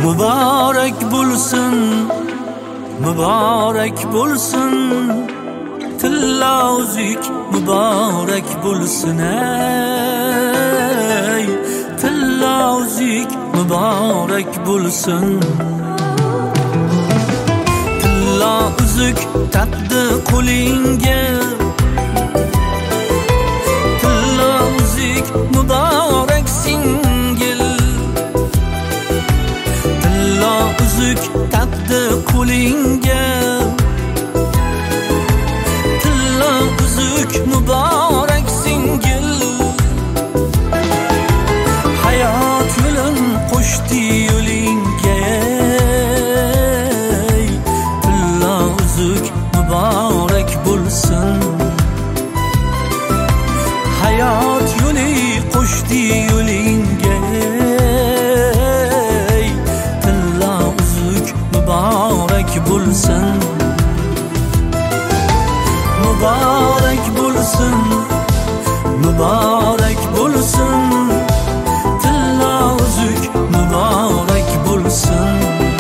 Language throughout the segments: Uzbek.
Mübarek bulsun, mübarek bulsun, tilla o'zik mübarek bulsun ey, tilla o'zik mübarek bulsun. Tilla o'zik taqdi qo'lingga, tilla o'zik mübarek singil, tilla o'zik taqdi qo'lingga, tilla o'zik mübarek singil. Hayot yo'lin qo'shdi yo'lingga, tilla o'zik mübarek bo'lsin. Hayot yo'li qo'shdi yo'lingga, tilla o'zik mübarek bo'lsin. Mübarek bo'lsin, mübarek bo'lsin, tilla o'zik mübarek bo'lsin.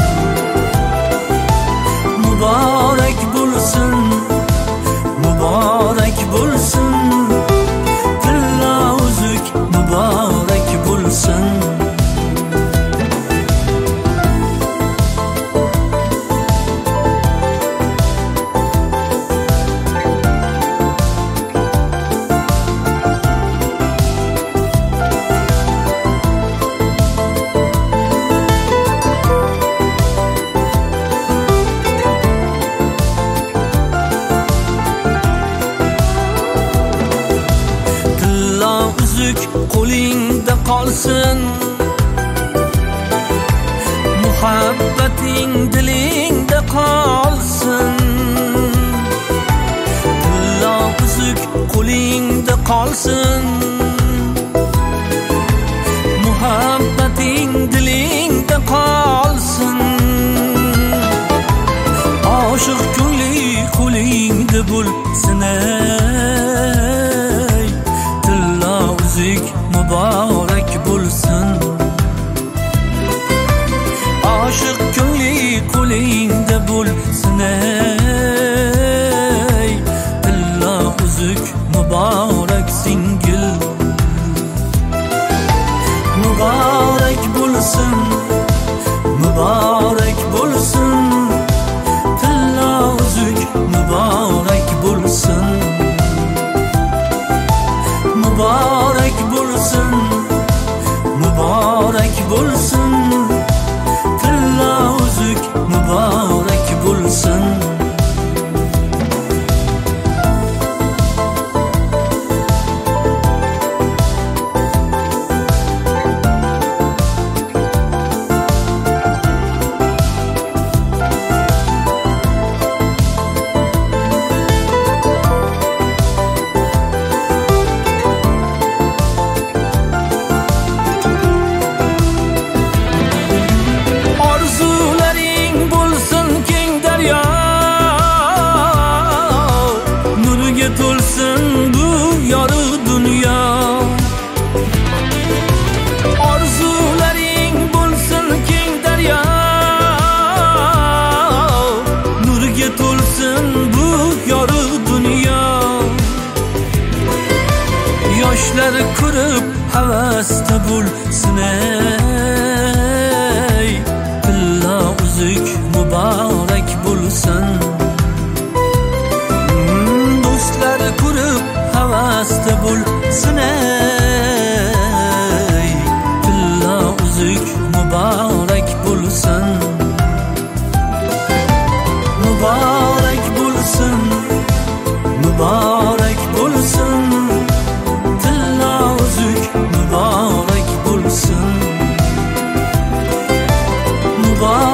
Mübarek bo'lsin, mübarek bo'lsin, tilla o'zik mübarek bo'lsin. Qo'lingda qolsin, muhabbating dilingda qolsin. Tilla o'zik qo'lingda qolsin, muhabbating dilingda qolsin. Oshiq ko'ngli qo'lingda bo'lsin ey, tilla o'zik mübarek bo'lsin. Oshiq ko'ngli qo'lingda bo'lsin ey, tilla o'zik mübarek singil. Mübarek bo'lsin, mübarek bo'lsin, tilla o'zik mübarek bo'lsin. Mübarek bo'lsin, mübarek bo'lsin, tilla o'zik mübarek bo'lsin. To'lsin bu yorug' dunyo, orzularing bo'lsin keng daryo, nurga to'lsin bu yorug' dunyo. Yoshlar ko'rib havasda bo'lsin ey, tilla o'zik muborak bo'lsin. Ko'rib havasda bo'lsin ey, tilla o'zik muborak bo'lsin. Muborak bo'lsin, muborak bo'lsin, tilla o'zik muborak bo'lsin. Muborak